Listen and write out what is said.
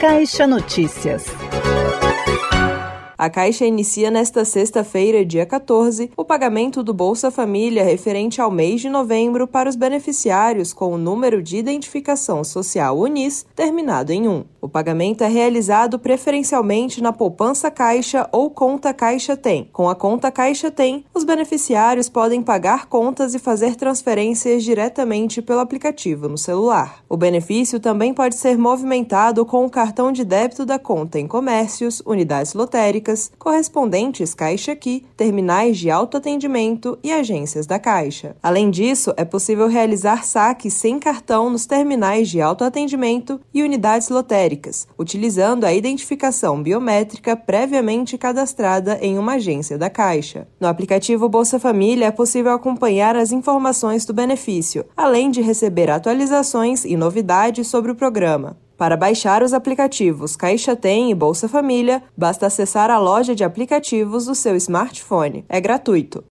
Caixa Notícias. A Caixa inicia nesta sexta-feira, dia 14, o pagamento do Bolsa Família referente ao mês de novembro para os beneficiários com o número de identificação social UNIS terminado em 1. O pagamento é realizado preferencialmente na poupança Caixa ou conta Caixa Tem. Com a conta Caixa Tem, os beneficiários podem pagar contas e fazer transferências diretamente pelo aplicativo no celular. O benefício também pode ser movimentado com o cartão de débito da conta em comércios, unidades lotéricas, correspondentes Caixa Aqui, terminais de autoatendimento e agências da Caixa. Além disso, é possível realizar saques sem cartão nos terminais de autoatendimento e unidades lotéricas, utilizando a identificação biométrica previamente cadastrada em uma agência da Caixa. No aplicativo Bolsa Família é possível acompanhar as informações do benefício, além de receber atualizações e novidades sobre o programa. Para baixar os aplicativos Caixa Tem e Bolsa Família, basta acessar a loja de aplicativos do seu smartphone. É gratuito.